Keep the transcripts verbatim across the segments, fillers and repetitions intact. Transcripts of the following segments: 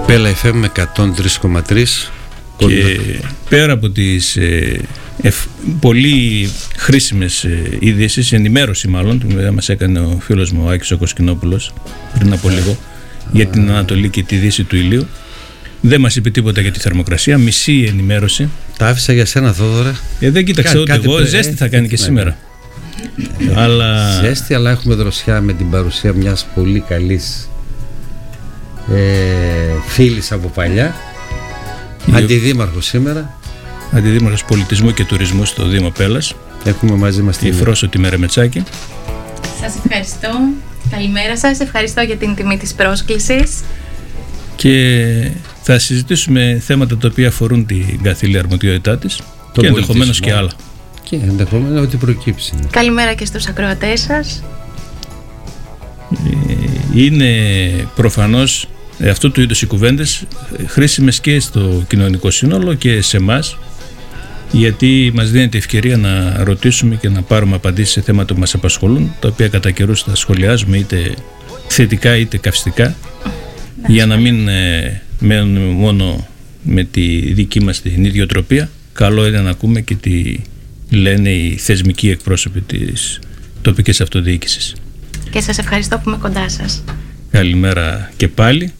Πέλα εφ εμ εκατόν τρία κόμμα τρία. Και πέρα από τις ε, εφ, πολύ χρήσιμες ε, ειδήσεις, ενημέρωση μάλλον, που μας έκανε ο φίλος μου ο Άκης ο Κοσκινόπουλος πριν από λίγο για την Ανατολή και τη Δύση του ηλίου, δεν μας είπε τίποτα για τη θερμοκρασία, μισή ενημέρωση. Τα άφησα για σένα, Θόδωρε. Ε, δεν κοίταξα ούτε εγώ, πρέ... ζέστη θα κάνει και ναι, σήμερα. Ναι. Αλλά... Ζέστη, αλλά έχουμε δροσιά με την παρουσία μιας πολύ καλής ε, φίλης από παλιά. Η... Αντιδήμαρχος σήμερα. Αντιδήμαρχος Πολιτισμού και Τουρισμού στο Δήμο Πέλας. Έχουμε μαζί μας τη Φρόσο τη Μερεμετσάκη. Σας ευχαριστώ. Καλημέρα σας. Ευχαριστώ για την τιμή της πρόσκλησης. Και θα συζητήσουμε θέματα τα οποία αφορούν την καθήλια αρμοδιότητά της και ενδεχομένως και άλλα. Και ενδεχομένως ό,τι προκύψει. Καλημέρα και στους ακροατές σας. Είναι προφανώς αυτού του είδους οι κουβέντες χρήσιμες και στο κοινωνικό σύνολο και σε εμάς, γιατί μας δίνεται ευκαιρία να ρωτήσουμε και να πάρουμε απαντήσεις σε θέματα που μας απασχολούν, τα οποία κατά καιρούς θα σχολιάζουμε είτε θετικά είτε καυστικά, για να μην ε, μένουμε μόνο με τη δική μας την ιδιοτροπία. Καλό είναι να ακούμε και τι λένε οι θεσμικοί εκπρόσωποι της τοπικής αυτοδιοίκησης. Και σας ευχαριστώ που είμαι κοντά σας. Καλημέρα και πάλι.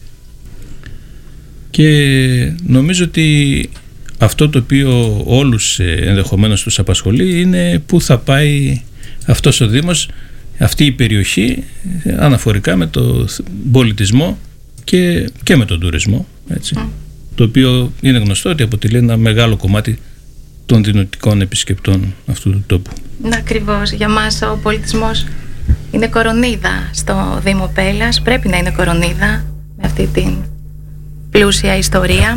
Και νομίζω ότι αυτό το οποίο όλους ενδεχομένως τους απασχολεί είναι πού θα πάει αυτός ο Δήμος, αυτή η περιοχή, αναφορικά με το πολιτισμό και, και με τον τουρισμό, έτσι, mm. το οποίο είναι γνωστό ότι αποτελεί ένα μεγάλο κομμάτι των δυνητικών επισκεπτών αυτού του τόπου. Ναι, ακριβώς. Για μας ο πολιτισμός είναι κορονίδα στο Δήμο Πέλας, πρέπει να είναι κορονίδα με αυτή την πλούσια ιστορία.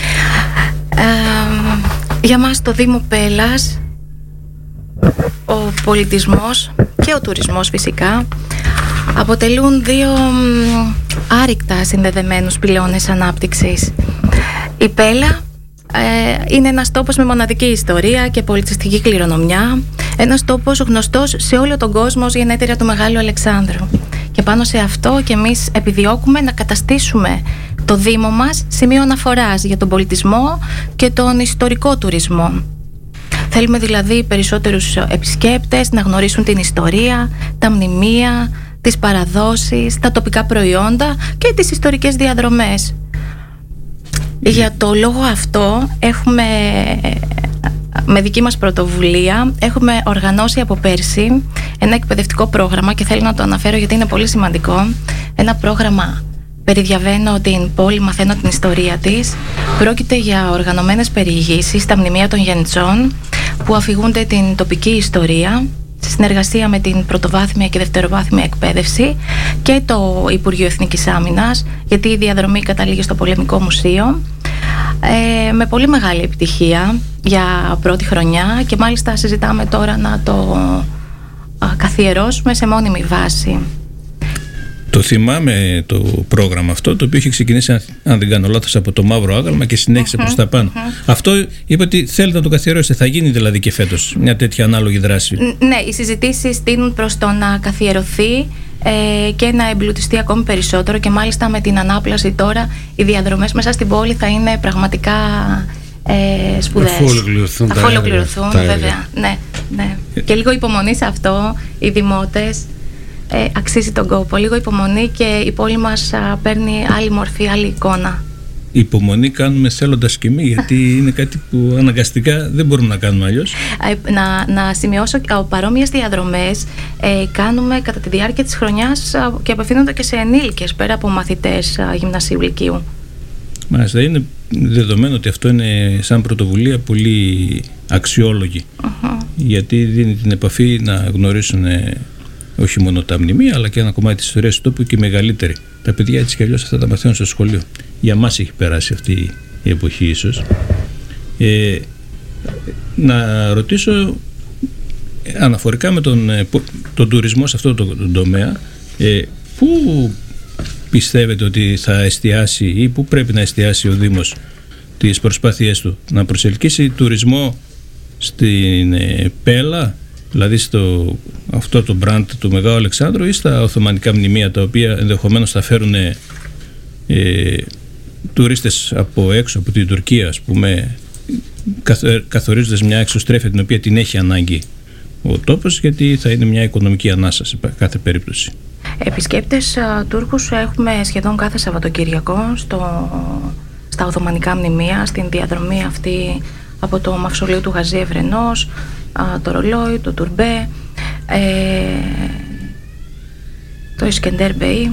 Ε, για μας το Δήμο Πέλας ο πολιτισμός και ο τουρισμός φυσικά αποτελούν δύο άρρηκτα συνδεδεμένους πυλώνες ανάπτυξης. Η Πέλα ε, είναι ένας τόπος με μοναδική ιστορία και πολιτιστική κληρονομιά, ένας τόπος γνωστός σε όλο τον κόσμο ως γενέτειρα του Μεγάλου Αλεξάνδρου, και πάνω σε αυτό και εμείς επιδιώκουμε να καταστήσουμε το Δήμο μας σημείο αναφοράς για τον πολιτισμό και τον ιστορικό τουρισμό. Θέλουμε δηλαδή περισσότερους επισκέπτες να γνωρίσουν την ιστορία, τα μνημεία, τις παραδόσεις, τα τοπικά προϊόντα και τις ιστορικές διαδρομές. Για το λόγο αυτό έχουμε, με δική μας πρωτοβουλία, έχουμε οργανώσει από πέρσι ένα εκπαιδευτικό πρόγραμμα, και θέλω να το αναφέρω γιατί είναι πολύ σημαντικό. Ένα πρόγραμμα «Περιδιαβαίνω την πόλη, μαθαίνω την ιστορία της». Πρόκειται για οργανωμένες περιηγήσεις στα μνημεία των Γενιτσών που αφηγούνται την τοπική ιστορία σε συνεργασία με την πρωτοβάθμια και δευτεροβάθμια εκπαίδευση και το Υπουργείο Εθνικής Άμυνας, γιατί η διαδρομή καταλήγει στο Πολεμικό Μουσείο, ε, με πολύ μεγάλη επιτυχία για πρώτη χρονιά, και μάλιστα συζητάμε τώρα να το α, καθιερώσουμε σε μόνιμη βάση. Το θυμάμαι το πρόγραμμα αυτό, το οποίο είχε ξεκινήσει, αν δεν κάνω λάθος, από το Μαύρο Άγαλμα και συνέχισε uh-huh, προς τα πάνω. Uh-huh. Αυτό είπε ότι θέλετε να το καθιερώσετε. Θα γίνει δηλαδή και φέτος μια τέτοια ανάλογη δράση? Ναι, οι συζητήσεις τείνουν προς το να καθιερωθεί ε, και να εμπλουτιστεί ακόμη περισσότερο, και μάλιστα με την ανάπλαση τώρα οι διαδρομές μέσα στην πόλη θα είναι πραγματικά ε, σπουδαίες. Αφού ολοκληρωθούν, Αφού ολοκληρωθούν βέβαια. Ναι, ναι. Και λίγο υπομονή σε αυτό, οι δημότες. Ε, αξίζει τον κόπο, λίγο υπομονή και η πόλη μας α, παίρνει άλλη μορφή, άλλη εικόνα. Υπομονή κάνουμε θέλοντας και εμείς, γιατί είναι κάτι που αναγκαστικά δεν μπορούμε να κάνουμε αλλιώς. Ε, να, να σημειώσω ότι παρόμοιες διαδρομές ε, κάνουμε κατά τη διάρκεια της χρονιάς α, και απευθύνονται και σε ενήλικες πέρα από μαθητές α, γυμνασίου λυκείου. Μάλιστα, είναι δεδομένο ότι αυτό είναι σαν πρωτοβουλία πολύ αξιόλογη, uh-huh. γιατί δίνει την επαφή να γνωρίσουν όχι μόνο τα μνημεία, αλλά και ένα κομμάτι της ιστορίας του τόπου και μεγαλύτερη. Τα παιδιά έτσι κι αλλιώς αυτά τα μαθαίνουν στο σχολείο. Για μας έχει περάσει αυτή η εποχή ίσως. Ε, να ρωτήσω αναφορικά με τον, τον τουρισμό σε αυτό το, το τομέα, ε, πού πιστεύετε ότι θα εστιάσει ή πού πρέπει να εστιάσει ο Δήμος τις προσπάθειές του να προσελκύσει τουρισμό στην ε, Πέλα, δηλαδή στο αυτό το brand του Μεγάλου Αλεξάνδρου, ή στα Οθωμανικά μνημεία, τα οποία ενδεχομένως θα φέρουν ε, τουρίστες από έξω, από την Τουρκία ας πούμε, καθορίζοντας μια εξωστρέφεια την οποία την έχει ανάγκη ο τόπος, γιατί θα είναι μια οικονομική ανάσα σε κάθε περίπτωση. Επισκέπτες α, Τούρκους έχουμε σχεδόν κάθε Σαββατοκυριακό στο, στα Οθωμανικά μνημεία, στην διαδρομή αυτή από το μαυσολείο του Γαζί Ευρενός, α, το Ρολόι, το Τουρμπέ, ε, το Ισκεντέρ Μπέι.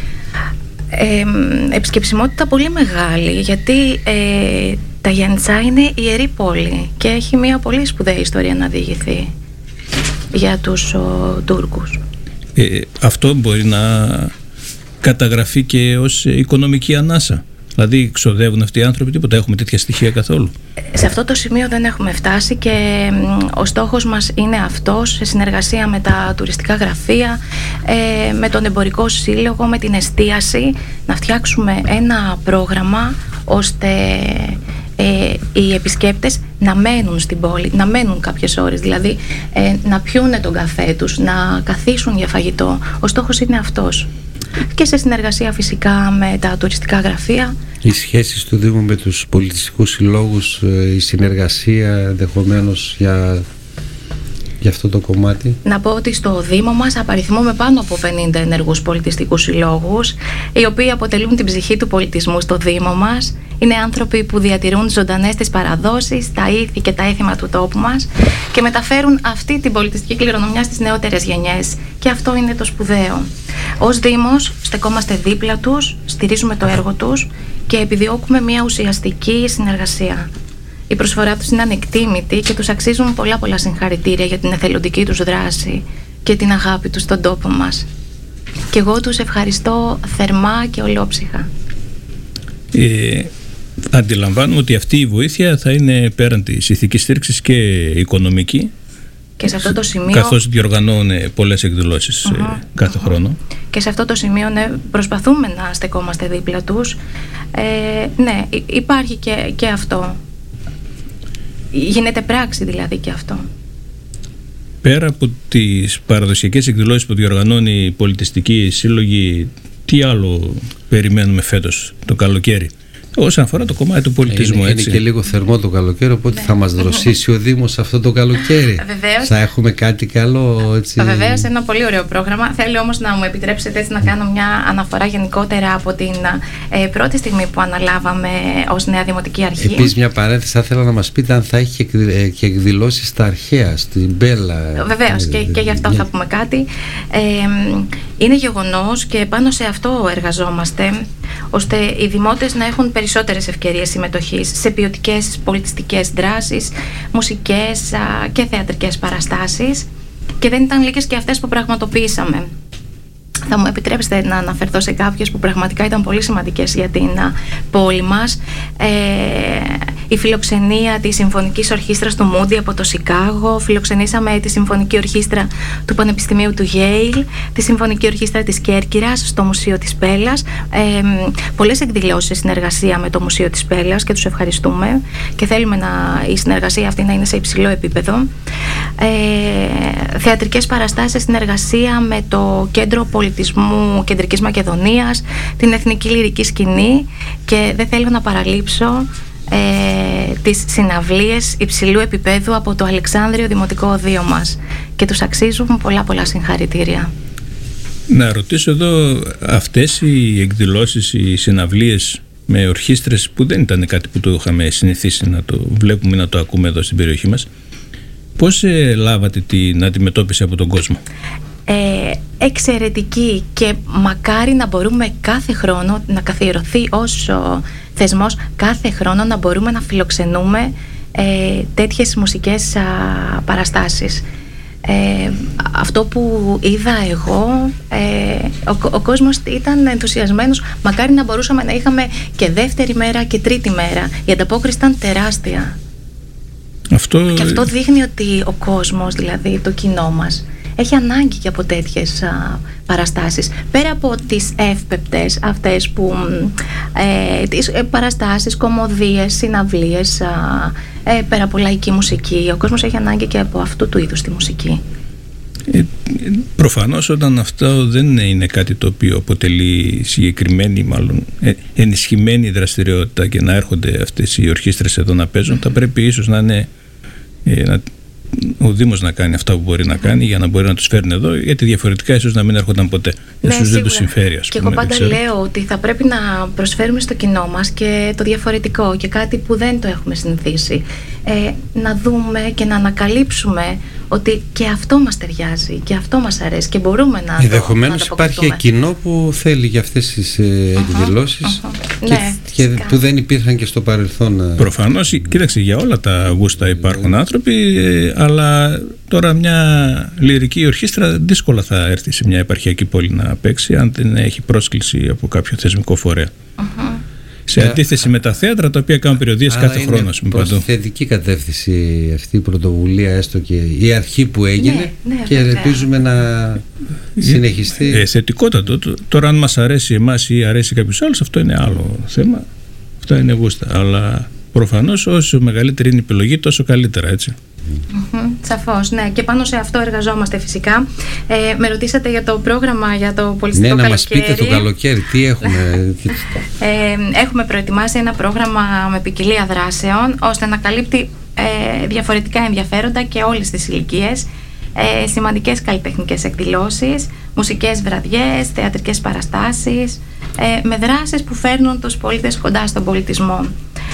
Ε, επισκεψιμότητα πολύ μεγάλη, γιατί ε, τα Γιαννιτσά είναι ιερή πόλη και έχει μια πολύ σπουδαία ιστορία να διηγηθεί για τους ο, Τούρκους. Ε, αυτό μπορεί να καταγραφεί και ως οικονομική ανάσα. Δηλαδή ξοδεύουν αυτοί οι άνθρωποι τίποτα? Έχουμε τέτοια στοιχεία καθόλου? Σε αυτό το σημείο δεν έχουμε φτάσει και ο στόχος μας είναι αυτός, σε συνεργασία με τα τουριστικά γραφεία, ε, με τον εμπορικό σύλλογο, με την εστίαση, να φτιάξουμε ένα πρόγραμμα ώστε ε, οι επισκέπτες να μένουν στην πόλη, να μένουν κάποιες ώρες, δηλαδή ε, να πιούνε τον καφέ τους, να καθίσουν για φαγητό. Ο στόχος είναι αυτός. Και σε συνεργασία φυσικά με τα τουριστικά γραφεία. Οι σχέσεις του Δήμου με τους πολιτιστικούς συλλόγους, η συνεργασία ενδεχομένως για, για αυτό το κομμάτι. Να πω ότι στο Δήμο μας απαριθμούμε πάνω από πενήντα ενεργούς πολιτιστικούς συλλόγους, οι οποίοι αποτελούν την ψυχή του πολιτισμού στο Δήμο μας. Είναι άνθρωποι που διατηρούν ζωντανές τις παραδόσεις, τα ήθη και τα έθιμα του τόπου μας και μεταφέρουν αυτή την πολιτιστική κληρονομιά στις νεότερες γενιές. Και αυτό είναι το σπουδαίο. Ως Δήμος στεκόμαστε δίπλα τους, στηρίζουμε το έργο τους και επιδιώκουμε μια ουσιαστική συνεργασία. Η προσφορά τους είναι ανεκτήμητη και τους αξίζουν πολλά πολλά συγχαρητήρια για την εθελοντική τους δράση και την αγάπη τους στον τόπο μας. Και εγώ τους ευχαριστώ θερμά και ολόψυχα. Ε, αντιλαμβάνομαι ότι αυτή η βοήθεια θα είναι πέραν της ηθικής στήριξης και οικονομική. Και σε αυτό το σημείο, καθώς διοργανώνουν πολλές εκδηλώσεις uh-huh, κάθε uh-huh. χρόνο. Και σε αυτό το σημείο ναι, προσπαθούμε να στεκόμαστε δίπλα τους. Ε, ναι, υπάρχει και, και αυτό. Γίνεται πράξη δηλαδή και αυτό. Πέρα από τις παραδοσιακές εκδηλώσεις που διοργανώνει η πολιτιστική σύλλογη, τι άλλο περιμένουμε φέτος το καλοκαίρι όσον αφορά το κομμάτι του πολιτισμού? Είναι, έτσι. είναι και λίγο θερμό το καλοκαίρι, οπότε ναι. θα μας δροσίσει ο Δήμος αυτό το καλοκαίρι. Βεβαίως. Θα έχουμε κάτι καλό έτσι. Βεβαίως, ένα πολύ ωραίο πρόγραμμα. Θέλω όμως να μου επιτρέψετε έτσι να κάνω μια αναφορά γενικότερα από την ε, πρώτη στιγμή που αναλάβαμε ως Νέα Δημοτική Αρχή. Επίσης, μια παρένθεση, θα ήθελα να μας πείτε αν θα έχει και εκδηλώσεις στα αρχαία, στην Μπέλα. Βεβαίως, και, και γι' αυτό θα πούμε κάτι. Ε, είναι γεγονός και πάνω σε αυτό εργαζόμαστε, ώστε οι δημότες να έχουν περισσότερες ευκαιρίες συμμετοχής σε ποιοτικές πολιτιστικές δράσεις, μουσικές α, και θεατρικές παραστάσεις, και δεν ήταν λίγες και αυτές που πραγματοποιήσαμε. Θα μου επιτρέψετε να αναφερθώ σε κάποιες που πραγματικά ήταν πολύ σημαντικές για την α, πόλη μας. Ε, η φιλοξενία της Συμφωνικής Ορχήστρας του Μούντι από το Σικάγο, φιλοξενήσαμε τη Συμφωνική Ορχήστρα του Πανεπιστημίου του Γέιλ, τη Συμφωνική Ορχήστρα της Κέρκυρας στο Μουσείο της Πέλλας. Ε, πολλές εκδηλώσεις σε συνεργασία με το Μουσείο της Πέλλας και τους ευχαριστούμε και θέλουμε να, η συνεργασία αυτή να είναι σε υψηλό επίπεδο. Ε, θεατρικές παραστάσεις σε συνεργασία με το Κέντρο Πολιτισμού Κεντρικής Μακεδονίας, την Εθνική Λυρική Σκηνή, και δεν θέλω να παραλείψω ε, τις συναυλίες υψηλού επίπεδου από το Αλεξάνδριο Δημοτικό Οδείο μας, και τους αξίζουν πολλά πολλά συγχαρητήρια. Να ρωτήσω εδώ, αυτές οι εκδηλώσεις, οι συναυλίες με ορχήστρες που δεν ήταν κάτι που το είχαμε συνηθίσει να το βλέπουμε, να το ακούμε εδώ στην περιοχή μας, πώς ε, λάβατε την αντιμετώπιση από τον κόσμο? Ε, εξαιρετική, και μακάρι να μπορούμε κάθε χρόνο να καθιερωθεί ως ο θεσμός, κάθε χρόνο να μπορούμε να φιλοξενούμε ε, τέτοιες μουσικές α, παραστάσεις. Ε, αυτό που είδα εγώ, ε, ο, ο κόσμος ήταν ενθουσιασμένος. Μακάρι να μπορούσαμε να είχαμε και δεύτερη μέρα και τρίτη μέρα. Η ανταπόκριση ήταν τεράστια. Αυτό... Και αυτό δείχνει ότι ο κόσμος, δηλαδή το κοινό μας, έχει ανάγκη και από τέτοιες α, παραστάσεις. Πέρα από τις εύπεπτες αυτές που ε, τις ε, παραστάσεις, κωμωδίες, συναυλίες, α, ε, πέρα από λαϊκή μουσική, ο κόσμος έχει ανάγκη και από αυτού του είδους τη μουσική. Ε, Προφανώς όταν αυτό δεν είναι κάτι το οποίο αποτελεί συγκεκριμένη, μάλλον ενισχυμένη δραστηριότητα και να έρχονται αυτές οι ορχήστρες εδώ να παίζουν, θα πρέπει ίσως να είναι να, ο Δήμος να κάνει αυτά που μπορεί να κάνει για να μπορεί να τους φέρνει εδώ, γιατί διαφορετικά ίσως να μην έρχονταν ποτέ. Ναι, ίσως δεν τους συμφέρει, ας και πούμε. Και εγώ πάντα λέω ότι θα πρέπει να προσφέρουμε στο κοινό μας και το διαφορετικό και κάτι που δεν το έχουμε συνηθίσει. Ε, να δούμε και να ανακαλύψουμε ότι και αυτό μας ταιριάζει και αυτό μας αρέσει και μπορούμε να το ενδεχομένως υπάρχει κοινό που θέλει για αυτές τις uh-huh, εκδηλώσεις uh-huh. και, ναι, και που δεν υπήρχαν και στο παρελθόν. Προφανώς, κοίταξε, για όλα τα γούστα υπάρχουν άνθρωποι, αλλά τώρα μια λυρική ορχήστρα δύσκολα θα έρθει σε μια επαρχιακή πόλη να παίξει αν δεν έχει πρόσκληση από κάποιο θεσμικό φορέα. Uh-huh. Σε yeah. αντίθεση με τα θέατρα τα οποία κάνουν περιοδίες κάθε χρόνο. Είναι προς θετική κατεύθυνση αυτή η πρωτοβουλία, έστω και η αρχή που έγινε, ναι, ναι, και ελπίζουμε να συνεχιστεί. Ε, θετικότατο. Τώρα αν μας αρέσει εμάς ή αρέσει κάποιος άλλος, αυτό είναι άλλο θέμα. Αυτά είναι γούστα. Αλλά προφανώς όσο μεγαλύτερη είναι η επιλογή, τόσο καλύτερα, έτσι. Mm-hmm, σαφώς, ναι. Και πάνω σε αυτό εργαζόμαστε φυσικά. Ε, με ρωτήσατε για το πρόγραμμα για το πολιτιστικό ναι, καλοκαίρι. Ναι, να μας πείτε το καλοκαίρι, τι έχουμε. ε, έχουμε προετοιμάσει ένα πρόγραμμα με ποικιλία δράσεων, ώστε να καλύπτει ε, διαφορετικά ενδιαφέροντα και όλες τις ηλικίες. Ε, σημαντικές καλλιτεχνικές εκδηλώσεις, μουσικές βραδιές, θεατρικές παραστάσεις, ε, με δράσεις που φέρνουν τους πολίτες κοντά στον πολιτισμό.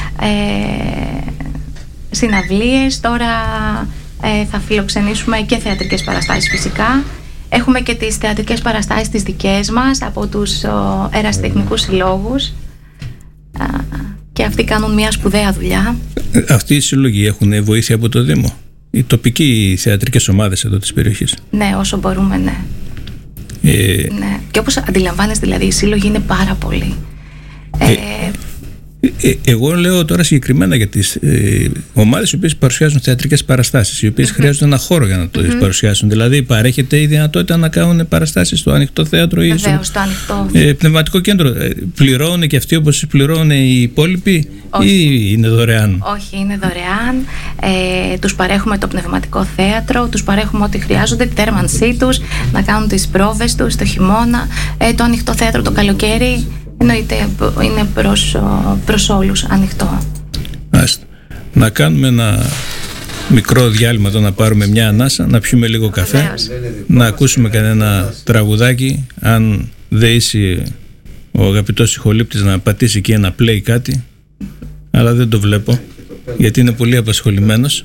Ε, συναυλίες, τώρα ε, θα φιλοξενήσουμε και θεατρικές παραστάσεις φυσικά. Έχουμε και τις θεατρικές παραστάσεις τις δικές μας από τους ο, ερασιτεχνικούς συλλόγους ε, και αυτοί κάνουν μια σπουδαία δουλειά. Αυτοί οι σύλλογοι έχουν βοήθεια από το Δήμο? Οι τοπικοί θεατρικές ομάδες εδώ της περιοχής? Ναι, όσο μπορούμε, ναι. Ε... ναι. Και όπως αντιλαμβάνεστε, δηλαδή, οι σύλλογοι είναι πάρα πολλοί. Ε... Ε... Ε, εγώ λέω τώρα συγκεκριμένα για τις ε, ομάδες οι οποίες παρουσιάζουν θεατρικές παραστάσεις, οι οποίες mm-hmm. χρειάζονται ένα χώρο για να το mm-hmm. παρουσιάσουν. Δηλαδή, παρέχεται η δυνατότητα να κάνουν παραστάσεις στο ανοιχτό θέατρο ή στο, στο ανοιχτό. Ε, πνευματικό κέντρο. Ε, πληρώνουν και αυτοί όπως πληρώνουν οι υπόλοιποι, όχι. Ή είναι δωρεάν? Όχι, είναι δωρεάν. Ε, τους παρέχουμε το πνευματικό θέατρο, τους παρέχουμε ό,τι χρειάζονται, τη θέρμανσή τους, να κάνουν τις πρόβες τους το χειμώνα, ε, το ανοιχτό θέατρο το καλοκαίρι. Εννοείται, είναι προς, προς όλους ανοιχτό. Άστε. Να κάνουμε ένα μικρό διάλειμμα εδώ, να πάρουμε μια ανάσα, να πιούμε λίγο καφέ, Βεβαίως. Να ακούσουμε κανένα τραγουδάκι. Αν δεήσει ο αγαπητός ηχολήπτης να πατήσει εκεί ένα play κάτι, αλλά δεν το βλέπω γιατί είναι πολύ απασχολημένος.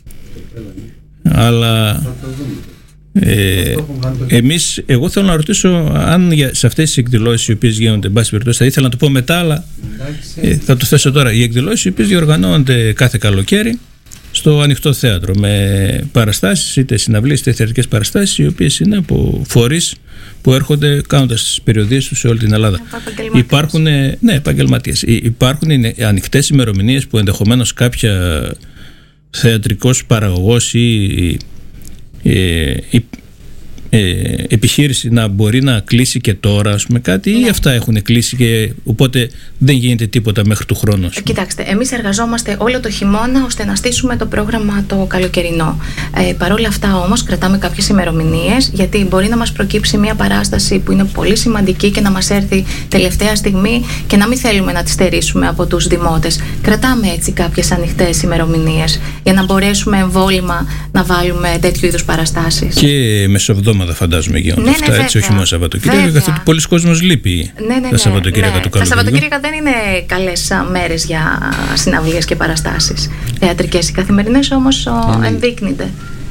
Αλλά Ε, εμείς, εγώ θέλω να ρωτήσω αν για, σε αυτές τις εκδηλώσεις οι οποίες γίνονται, εν πάση περιπτώσει, θα ήθελα να το πω μετά, αλλά ε, θα το θέσω τώρα. Οι εκδηλώσεις οι οποίες διοργανώνονται κάθε καλοκαίρι στο ανοιχτό θέατρο με παραστάσεις, είτε συναυλίες είτε θεατρικές παραστάσεις, οι οποίες είναι από φορείς που έρχονται κάνοντας τις περιοδίες τους σε όλη την Ελλάδα. Υπάρχουν, ναι, επαγγελματίες. Υπάρχουν ανοιχτές ημερομηνίες που ενδεχομένως κάποια θεατρικός παραγωγός ή Ε, η, ε, επιχείρηση να μπορεί να κλείσει και τώρα, ας πούμε, κάτι, ναι. Ή αυτά έχουν κλείσει και οπότε δεν γίνεται τίποτα μέχρι του χρόνου? Κοιτάξτε, εμείς εργαζόμαστε όλο το χειμώνα ώστε να στήσουμε το πρόγραμμα το καλοκαιρινό. Ε, Παρ' όλα αυτά όμως κρατάμε κάποιες ημερομηνίες, γιατί μπορεί να μας προκύψει μια παράσταση που είναι πολύ σημαντική και να μας έρθει τελευταία στιγμή και να μην θέλουμε να τη στερήσουμε από τους δημότες. Κρατάμε έτσι κάποιες ανοιχτές ημερομηνίες για να μπορέσουμε εμβόλυμα να βάλουμε τέτοιου είδους παραστάσεις. Και μεσοβδόμαδα φαντάζομαι γίνονται, ναι, αυτά, ναι, έτσι, όχι μόνο Σαββατοκύριακα, καθότι πολλοί κόσμος λείπει. Ναι, ναι, τα Σαββατοκύριακα, ναι, του καλοκαιριού. Τα Σαββατοκύριακα δεν είναι καλές μέρες για συναυλίες και παραστάσεις θεατρικές. Οι καθημερινές όμως ναι. ενδείκνυται.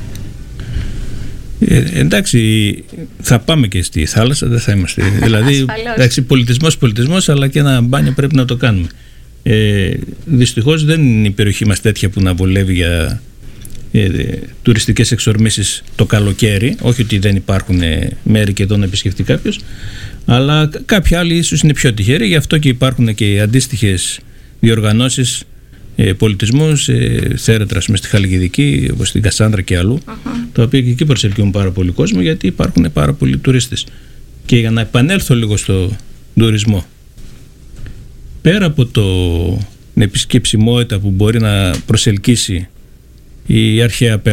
Ε, εντάξει, θα πάμε και στη θάλασσα, δεν θα είμαστε. Δηλαδή, εντάξει, πολιτισμός, πολιτισμός, αλλά και ένα μπάνιο πρέπει να το κάνουμε. Ε, δυστυχώς δεν είναι η περιοχή μας τέτοια που να βολεύει για ε, τουριστικές εξορμήσεις το καλοκαίρι. Όχι ότι δεν υπάρχουν μέρη και εδώ να επισκεφτεί κάποιος, αλλά κάποιοι άλλοι ίσως είναι πιο τυχεροί, γι' αυτό και υπάρχουν και αντίστοιχες διοργανώσεις ε, πολιτισμούς, ε, θέρετρα στη Χαλκιδική, όπως στην Κασάνδρα και αλλού, uh-huh. τα οποία και εκεί προσελκύουν πάρα πολύ κόσμο, γιατί υπάρχουν πάρα πολλοί τουρίστες. Και για να επανέλθω λίγο στο τουρισμό, πέρα από το, την επισκεψιμότητα που μπορεί να προσελκύσει η αρχαία Πέλα,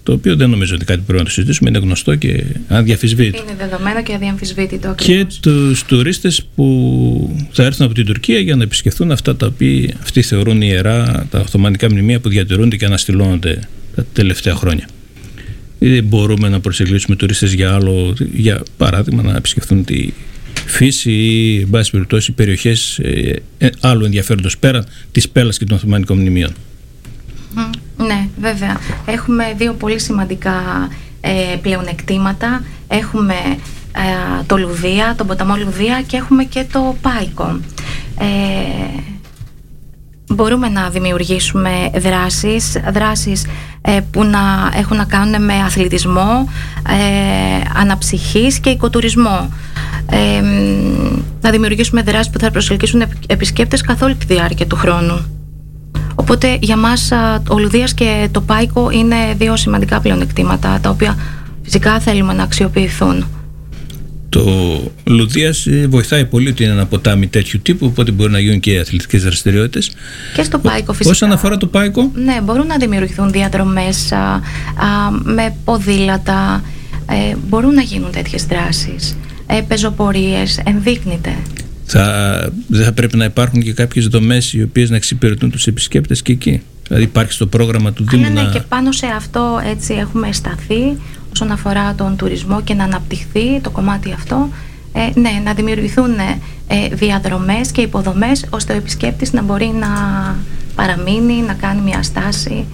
το οποίο δεν νομίζω ότι κάτι πρέπει να το συζητήσουμε, είναι γνωστό και αδιαμφισβήτητο. Είναι δεδομένο και αδιαμφισβήτητο. Και τους τουρίστες που θα έρθουν από την Τουρκία για να επισκεφθούν αυτά τα οποία αυτοί θεωρούν ιερά, τα Οθωμανικά μνημεία που διατηρούνται και αναστηλώνονται τα τελευταία χρόνια. Δεν μπορούμε να προσελκύσουμε τουρίστες για άλλο, για παράδειγμα να επισκεφθούν τη φύση ή, εν πάση περιπτώσει, περιοχές ε, ε, άλλου ενδιαφέροντος πέραν της Πέλλας και των Οθωμανικών μνημείων. Mm, ναι, βέβαια. Έχουμε δύο πολύ σημαντικά ε, πλεονεκτήματα. Έχουμε ε, το Λουδία, τον ποταμό Λουδία, και έχουμε και το Πάικο. Ε, μπορούμε να δημιουργήσουμε δράσεις, δράσεις ε, που να έχουν να κάνουν με αθλητισμό, ε, αναψυχής και οικοτουρισμό. Ε, να δημιουργήσουμε δράσεις που θα προσελκύσουν επισκέπτες καθ' όλη τη διάρκεια του χρόνου. Οπότε για μας ο Λουδίας και το Πάικο είναι δύο σημαντικά πλεονεκτήματα, τα οποία φυσικά θέλουμε να αξιοποιηθούν. Το Λουδίας βοηθάει πολύ ότι είναι ένα ποτάμι τέτοιου τύπου, οπότε μπορεί να γίνουν και αθλητικές δραστηριότητες. Και στο Πάικο φυσικά. Όσον αφορά το Πάικο, ναι, μπορούν να δημιουργηθούν διαδρομές α, α, με ποδήλατα, ε, μπορούν να γίνουν τέτοιες δράσεις, ε, πεζοπορίες, ενδείκνυται. Θα, δεν θα πρέπει να υπάρχουν και κάποιες δομές οι οποίες να εξυπηρετούν τους επισκέπτες και εκεί? Δηλαδή υπάρχει στο πρόγραμμα του Δήμου? Ναι, να... ναι, και πάνω σε αυτό έτσι έχουμε σταθεί όσον αφορά τον τουρισμό και να αναπτυχθεί το κομμάτι αυτό. Ε, ναι, να δημιουργηθούν ε, διαδρομές και υποδομές ώστε ο επισκέπτης να μπορεί να παραμείνει, να κάνει μια στάση.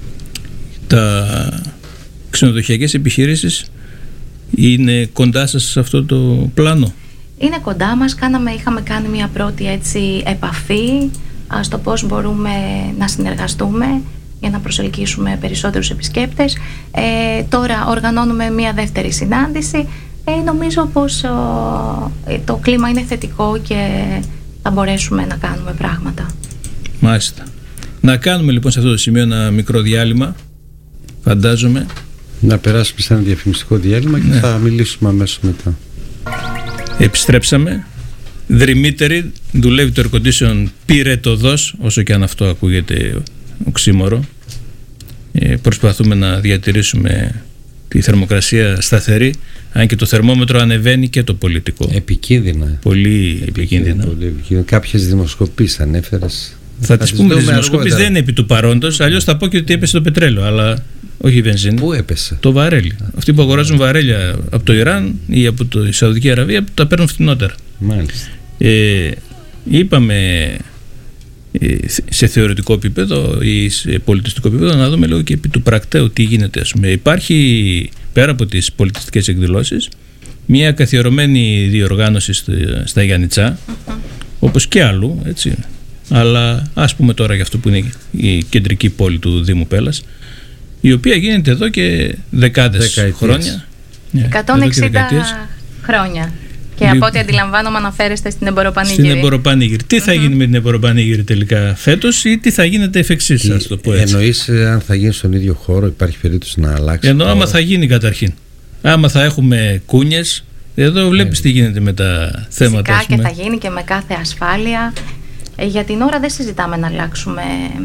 Τα ξενοδοχειακές επιχειρήσεις είναι κοντά σας σε αυτό το πλάνο? Είναι κοντά μας, κάναμε, είχαμε κάνει μια πρώτη έτσι επαφή α, στο πώς μπορούμε να συνεργαστούμε για να προσελκύσουμε περισσότερους επισκέπτες. Ε, τώρα οργανώνουμε μια δεύτερη συνάντηση. Ε, νομίζω πως ο, το κλίμα είναι θετικό και θα μπορέσουμε να κάνουμε πράγματα. Μάλιστα. Να κάνουμε λοιπόν σε αυτό το σημείο ένα μικρό διάλειμμα, φαντάζομαι. Να περάσουμε σε ένα διαφημιστικό διάλειμμα και ναι, θα μιλήσουμε αμέσως μετά. Επιστρέψαμε. Δρυμύτερη, δουλεύει το air condition πυρετοδός, όσο και αν αυτό ακούγεται οξύμορο. Ε, προσπαθούμε να διατηρήσουμε τη θερμοκρασία σταθερή, αν και το θερμόμετρο ανεβαίνει και το πολιτικό. Επικίνδυνα. Πολύ επικίνδυνα. Πολύ επικίνδυνα. Κάποιες δημοσκοπήσεις ανέφερες. Θα, θα τις πούμε τις δημοσκοπήσεις, δεν είναι επί του παρόντος, αλλιώς θα πω και ότι έπεσε το πετρέλαιο, αλλά όχι η βενζίνη. Πού έπεσε? Το βαρέλι. Αυτοί που αγοράζουν βαρέλια από το Ιράν ή από τη Σαουδική Αραβία τα παίρνουν φθηνότερα. Μάλιστα. Ε, είπαμε ε, σε θεωρητικό επίπεδο ή σε πολιτιστικό επίπεδο να δούμε λίγο και επί του πρακτέου τι γίνεται. Ας πούμε. Υπάρχει πέρα από τις πολιτιστικές εκδηλώσεις μια καθιερωμένη διοργάνωση στα Γιάννητσά, mm-hmm. όπως και αλλού, έτσι. Αλλά ας πούμε τώρα για αυτό που είναι η κεντρική πόλη του Δήμου Πέλλας, η οποία γίνεται εδώ και δεκάδες Δεκαετίες. χρόνια. εκατόν εξήντα χρόνια. Και από ό,τι αντιλαμβάνομαι αναφέρεστε στην Εμποροπανήγυρη. Στην Εμποροπανήγυρη. Τι θα mm-hmm. γίνει με την Εμποροπανήγυρη τελικά φέτος ή τι θα γίνεται εφ' εξής, ας το πω έτσι. Εννοείς αν θα γίνει στον ίδιο χώρο, υπάρχει περίπτωση να αλλάξει? Εννοώ άμα θα γίνει καταρχήν. Άμα θα έχουμε κούνιες, εδώ βλέπεις yeah. τι γίνεται με τα θέματα. Φυσικά και θα γίνει και με κάθε ασφάλεια. Ε, για την ώρα δεν συζητάμε να αλλάξουμε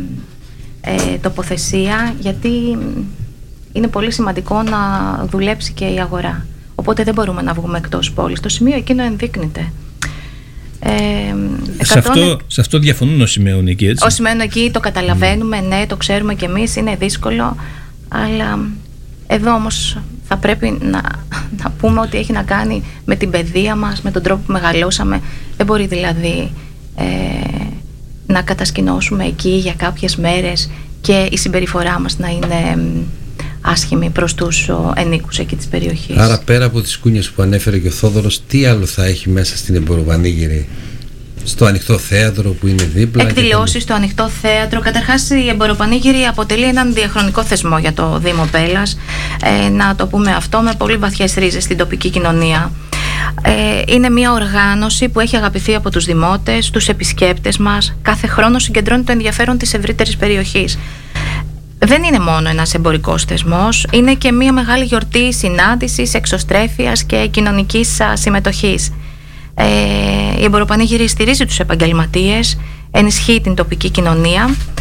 ε, τοποθεσία, γιατί είναι πολύ σημαντικό να δουλέψει και η αγορά. Οπότε δεν μπορούμε να βγούμε εκτός πόλης. Το σημείο εκείνο ενδείκνυται. Ε, σε, αυτό, σε αυτό διαφωνούν όσοι μένουν εκεί, έτσι? Όσοι μένουν εκεί το καταλαβαίνουμε, ναι, το ξέρουμε κι εμείς, είναι δύσκολο. Αλλά εδώ όμως θα πρέπει να, να πούμε ότι έχει να κάνει με την παιδεία μας, με τον τρόπο που μεγαλώσαμε. Δεν μπορεί δηλαδή ε, να κατασκηνώσουμε εκεί για κάποιες μέρες και η συμπεριφορά μας να είναι άσχημη προς τους ενίκους εκεί της περιοχής. Άρα πέρα από τις κούνιες που ανέφερε και ο Θόδωρος, τι άλλο θα έχει μέσα στην Εμποροπανήγυρη? Στο ανοιχτό θέατρο που είναι δίπλα? Εκδηλώσεις στο ανοιχτό θέατρο. Καταρχάς η Εμποροπανήγυρη αποτελεί έναν διαχρονικό θεσμό για το Δήμο Πέλλας, ε, να το πούμε αυτό, με πολύ βαθιές ρίζες στην τοπική κοινωνία. Ε, είναι μια οργάνωση που έχει αγαπηθεί από τους δημότες, τους επισκέπτες μας. Κάθε χρόνο συγκεντρώνει το ενδιαφέρον της ευρύτερης περιοχής. Δεν είναι μόνο ένας εμπορικός θεσμός, είναι και μια μεγάλη γιορτή συνάντησης, εξωστρέφειας και κοινωνικής συμμετοχής. Ε, η Εμποροπανήγυρη στηρίζει τους επαγγελματίες, ενισχύει την τοπική κοινωνία,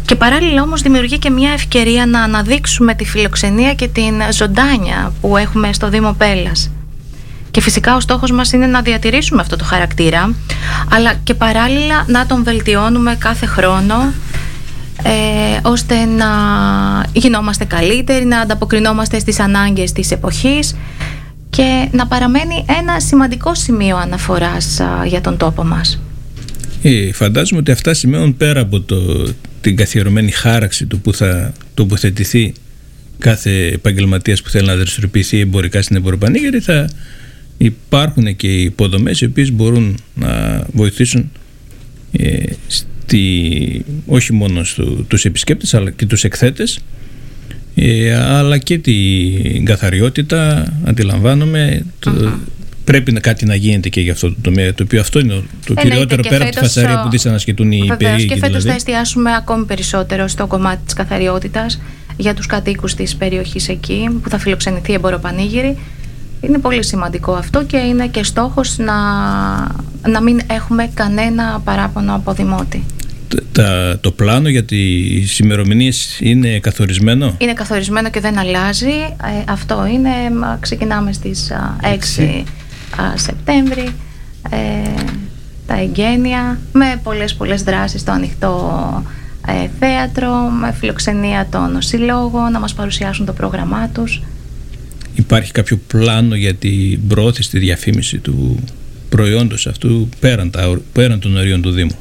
Και παράλληλα όμως δημιουργεί και μια ευκαιρία να αναδείξουμε τη φιλοξενία και την ζωντάνια που έχουμε στο Δήμο Πέλλας. Και φυσικά ο στόχος μας είναι να διατηρήσουμε αυτό το χαρακτήρα, αλλά και παράλληλα να τον βελτιώνουμε κάθε χρόνο, ε, ώστε να γινόμαστε καλύτεροι, να ανταποκρινόμαστε στις ανάγκες της εποχής και να παραμένει ένα σημαντικό σημείο αναφοράς α, για τον τόπο μας. Ε, φαντάζομαι ότι αυτά σημαίνουν, πέρα από το, την καθιερωμένη χάραξη του που θα τοποθετηθεί κάθε επαγγελματίας που θέλει να δραστηριοποιηθεί εμπορικά στην Εμποροπανήγυρη, θα υπάρχουν και οι υποδομές οι οποίες μπορούν να βοηθήσουν ε, στη, όχι μόνο στο, τους επισκέπτες αλλά και τους εκθέτες, ε, αλλά και την καθαριότητα. Αντιλαμβάνομαι το, uh-huh. πρέπει να, κάτι να γίνεται και για αυτό το τομέα, το οποίο αυτό είναι το ε, κυριότερο, πέρα από τη φασαρία που τις ανασκετούν οι περίεργοι. Και φέτος δηλαδή. Θα εστιάσουμε ακόμη περισσότερο στο κομμάτι της καθαριότητας για τους κατοίκους της περιοχής εκεί που θα φιλοξενηθεί η Εμποροπανήγυρη. Είναι πολύ σημαντικό αυτό και είναι και στόχος να, να μην έχουμε κανένα παράπονο από δημότη. Τα, το πλάνο για τις ημερομηνίες είναι καθορισμένο? Είναι καθορισμένο και δεν αλλάζει. Ε, αυτό είναι, ξεκινάμε στις έξι Σεπτέμβρη, ε, τα εγγένεια, με πολλές πολλές δράσεις στο ανοιχτό ε, θέατρο, με φιλοξενία των συλλόγων, να μας παρουσιάσουν το πρόγραμμά τους. Υπάρχει κάποιο πλάνο για την προώθηση, τη διαφήμιση του προϊόντος αυτού πέραν, τα, πέραν των ορίων του Δήμου?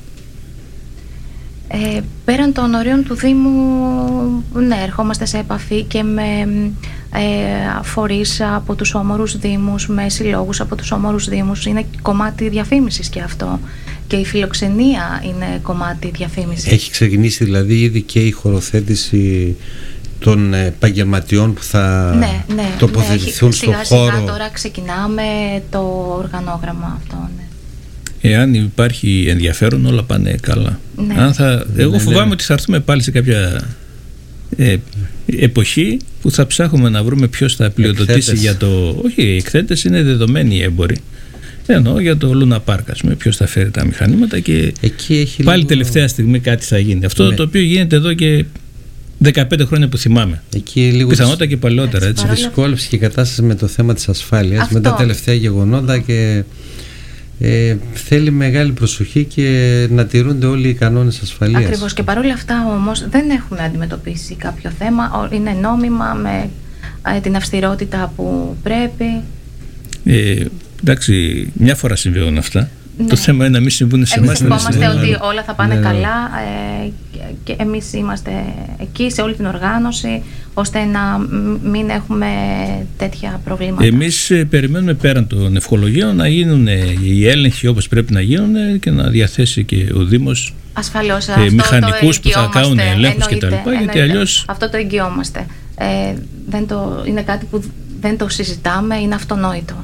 Ε, πέραν των ορίων του Δήμου, ναι, ερχόμαστε σε επαφή και με ε, φορείς από τους όμορους Δήμους, με συλλόγους από τους όμορους Δήμους. Είναι κομμάτι διαφήμισης και αυτό. Και η φιλοξενία είναι κομμάτι διαφήμισης. Έχει ξεκινήσει δηλαδή ήδη και η χωροθέτηση των επαγγελματιών που θα ναι, ναι, τοποθετηθούν ναι, στον σιγά, χώρο. Σιγά τώρα ξεκινάμε το οργανόγραμμα αυτό, ναι. Εάν υπάρχει ενδιαφέρον, όλα πάνε καλά. Ναι. Αν θα, εγώ ναι, φοβάμαι ναι. ότι θα έρθουμε πάλι σε κάποια ε, εποχή που θα ψάχνουμε να βρούμε ποιος θα πλειοδοτήσει εκθέτες. Για το... Όχι, οι εκθέτες είναι δεδομένοι οι έμποροι. Εννοώ για το Λούνα Πάρκ, ας πούμε, ποιος θα φέρει τα μηχανήματα και εκεί έχει πάλι λίγο... τελευταία στιγμή κάτι θα γίνει. Αυτό ναι. Το οποίο γίνεται εδώ και δεκαπέντε χρόνια που θυμάμαι. Εκεί λίγο πιθανότατα και παλαιότερα. Έτσι. Δυσκόλεψε και η κατάσταση με το θέμα της ασφάλειας αυτό. Με τα τελευταία γεγονότα και ε, θέλει μεγάλη προσοχή και να τηρούνται όλοι οι κανόνες ασφαλείας. Ακριβώς, και παρόλα αυτά όμως δεν έχουμε αντιμετωπίσει κάποιο θέμα. Είναι νόμιμα, με ε, την αυστηρότητα που πρέπει. Ε, εντάξει, μια φορά συμβαίνουν αυτά. Ναι. Το θέμα είναι να μην συμβούν σε εμάς. Εμείς θυμόμαστε ότι όλα θα πάνε ναι. καλά ε, και εμείς είμαστε εκεί σε όλη την οργάνωση ώστε να μην έχουμε τέτοια προβλήματα. Εμείς ε, περιμένουμε πέραν των ευχολογίων να γίνουν ε, οι έλεγχοι όπως πρέπει να γίνουν ε, και να διαθέσει και ο Δήμος ασφαλώς, ε, μηχανικούς που θα κάνουν ελέγχους κτλ. Γιατί αλλιώς... Αυτό το εγγυόμαστε. Ε, δεν το, είναι κάτι που δεν το συζητάμε, είναι αυτονόητο.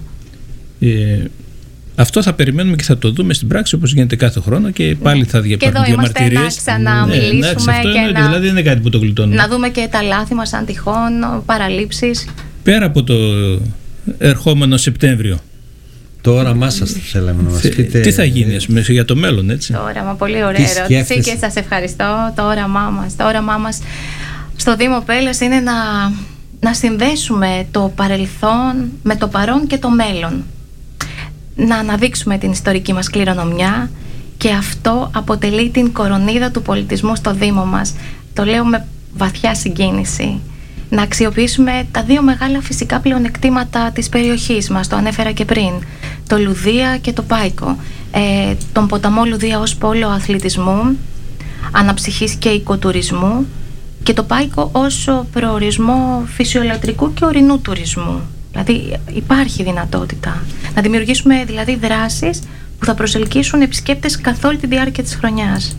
Ε, Αυτό θα περιμένουμε και θα το δούμε στην πράξη όπως γίνεται κάθε χρόνο και πάλι ναι. θα διαπραγματεύσουμε διαμαρτυρίες. Και εδώ είμαστε να ξαναμιλήσουμε ναι, και είναι, να, δηλαδή δεν είναι κάτι που το γλιτώνουμε. Να δούμε και τα λάθη μας αν τυχόν, παραλήψεις. Πέρα από το ερχόμενο Σεπτέμβριο. Το όραμά σας θέλαμε να μας πείτε. Τι θα γίνει ας πούμε, για το μέλλον, έτσι? Το όραμα, πολύ ωραία ερώτηση και σας ευχαριστώ. Το όραμά μας, το όραμά μας στο Δήμο Πέλλας είναι να, να συνδέσουμε το παρελθόν με το παρόν και το μέλλον. Να αναδείξουμε την ιστορική μας κληρονομιά και αυτό αποτελεί την κορονίδα του πολιτισμού στο Δήμο μας. Το λέω με βαθιά συγκίνηση. Να αξιοποιήσουμε τα δύο μεγάλα φυσικά πλεονεκτήματα της περιοχής μας, το ανέφερα και πριν, το Λουδία και το Πάικο. Ε, τον ποταμό Λουδία ως πόλο αθλητισμού, αναψυχής και οικοτουρισμού και το Πάικο ως προορισμό φυσιολατρικού και ορεινού τουρισμού. Δηλαδή υπάρχει δυνατότητα να δημιουργήσουμε δηλαδή δράσεις που θα προσελκύσουν επισκέπτες καθ' όλη τη διάρκεια της χρονιάς.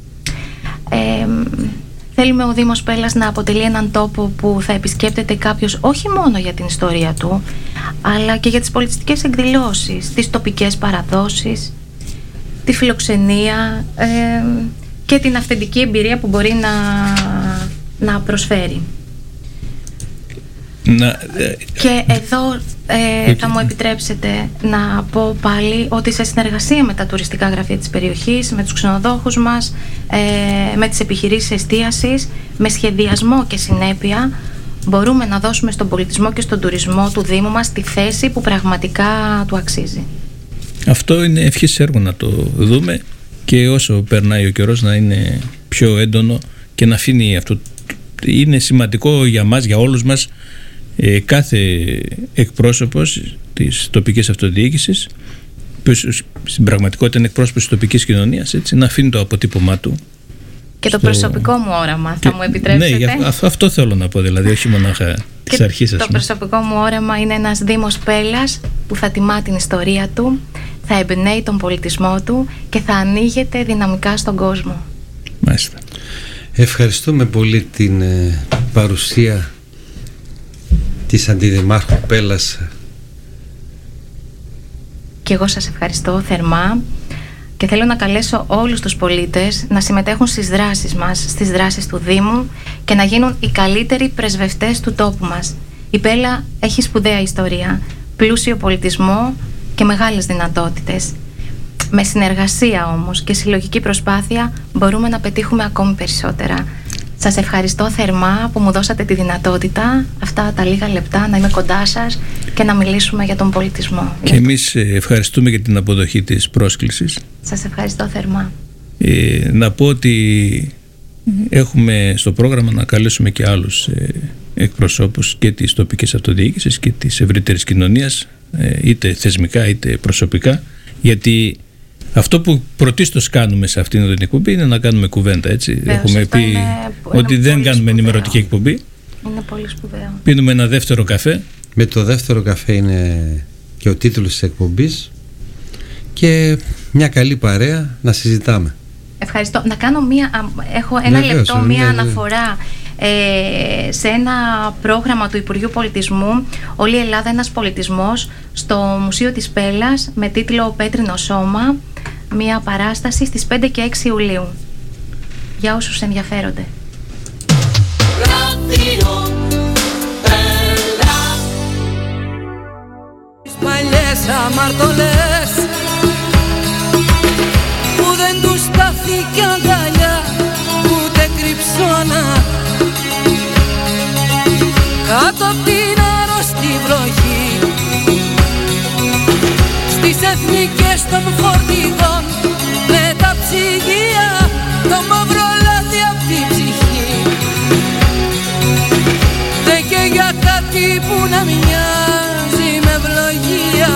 Ε, θέλουμε ο Δήμος Πέλλας να αποτελεί έναν τόπο που θα επισκέπτεται κάποιος όχι μόνο για την ιστορία του, αλλά και για τις πολιτιστικές εκδηλώσεις, τις τοπικές παραδόσεις, τη φιλοξενία ε, και την αυθεντική εμπειρία που μπορεί να, να προσφέρει. Να... Και εδώ ε, θα μου επιτρέψετε να πω πάλι ότι σε συνεργασία με τα τουριστικά γραφεία της περιοχής, με τους ξενοδόχους μας, ε, με τις επιχειρήσεις εστίασης, με σχεδιασμό και συνέπεια, μπορούμε να δώσουμε στον πολιτισμό και στον τουρισμό του Δήμου μας τη θέση που πραγματικά του αξίζει. Αυτό είναι ευχής έργο να το δούμε, και όσο περνάει ο καιρός να είναι πιο έντονο και να αφήνει αυτό. Είναι σημαντικό για μας, για όλους μας, ε, κάθε εκπρόσωπος της τοπικής αυτοδιοίκησης, που στην πραγματικότητα είναι εκπρόσωπος της τοπικής κοινωνίας, έτσι, να αφήνει το αποτύπωμά του. Και στο... το προσωπικό μου όραμα, θα και... μου επιτρέψετε. Ναι, αυτό, αυτό θέλω να πω, δηλαδή, όχι μονάχα της αρχής. Το προσωπικό μου όραμα είναι ένας Δήμος Πέλλας που θα τιμά την ιστορία του, θα εμπνέει τον πολιτισμό του και θα ανοίγεται δυναμικά στον κόσμο. Μάλιστα. Ευχαριστούμε πολύ την ε, παρουσία της Αντιδημάρχου Πέλλας. Και εγώ σας ευχαριστώ θερμά και θέλω να καλέσω όλους τους πολίτες να συμμετέχουν στις δράσεις μας, στις δράσεις του Δήμου, και να γίνουν οι καλύτεροι πρεσβευτές του τόπου μας. Η Πέλλα έχει σπουδαία ιστορία, πλούσιο πολιτισμό και μεγάλες δυνατότητες. Με συνεργασία όμως και συλλογική προσπάθεια μπορούμε να πετύχουμε ακόμη περισσότερα. Σας ευχαριστώ θερμά που μου δώσατε τη δυνατότητα αυτά τα λίγα λεπτά να είμαι κοντά σας και να μιλήσουμε για τον πολιτισμό. Και εμείς ευχαριστούμε για την αποδοχή της πρόσκλησης. Σας ευχαριστώ θερμά. Ε, να πω ότι έχουμε στο πρόγραμμα να καλέσουμε και άλλους ε, εκπροσώπους και της τοπικής αυτοδιοίκησης και της ευρύτερης κοινωνίας, ε, είτε θεσμικά είτε προσωπικά, γιατί αυτό που πρωτίστως κάνουμε σε αυτήν την εκπομπή είναι να κάνουμε κουβέντα, έτσι. Βέβαια, έχουμε πει είναι, ότι είναι δεν κάνουμε σπουδαίο. ενημερωτική εκπομπή. Είναι πολύ σπουδαίο. Πίνουμε ένα δεύτερο καφέ. Με το δεύτερο καφέ είναι και ο τίτλος της εκπομπής, και μια καλή παρέα να συζητάμε. Ευχαριστώ. Να κάνω μία, έχω ένα Βεβαίως, λεπτό, μία ναι, ναι. αναφορά ε, σε ένα πρόγραμμα του Υπουργείου Πολιτισμού, Όλη η Ελλάδα ένας πολιτισμός, στο Μουσείο της Πέλλας, με τίτλο Πέτρινο Σώμα, μία παράσταση στις πέντε και έξι Ιουλίου, για όσους ενδιαφέρονται. Παλιές αμαρτωλές που δεν τους στάθηκε αγκαλιά ούτε κρυψώνα, κάτω απ' την άρρωστη βροχή, στις εθνικές των φορτηγών, με τα ψυγεία, το μαύρο λάδι απ' την ψυχή, δεν και για κάτι που να μοιάζει με ευλογία.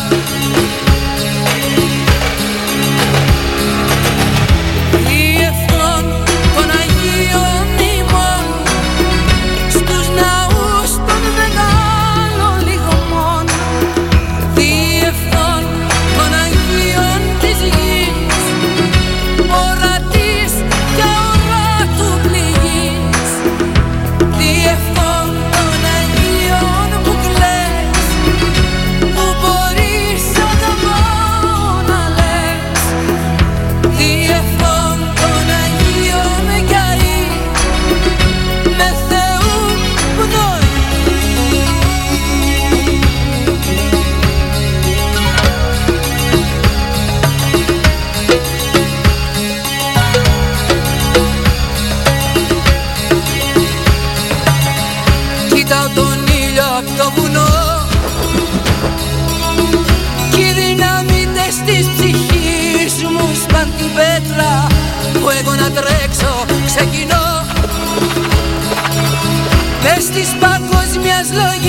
Διεύθων των Αγίων ημών, στους ναούς των μεγάλων λιγμών, διεύθων των Αγίων της γης, ορατής και ορατού πληγής, διεύθων των Αγίων που κλαις, που μπορείς αγαπάω να λες, διεύθων των Αγίων γιαεί, με Θεού πνοή. Κοίταω τον ήλιο απ' το βουνό κι οι δυναμίτες της ψυχής μου σπαν την πέτρα που εγώ να τρέξω ξεκινώ. Μες της παγκόσμιας λογικής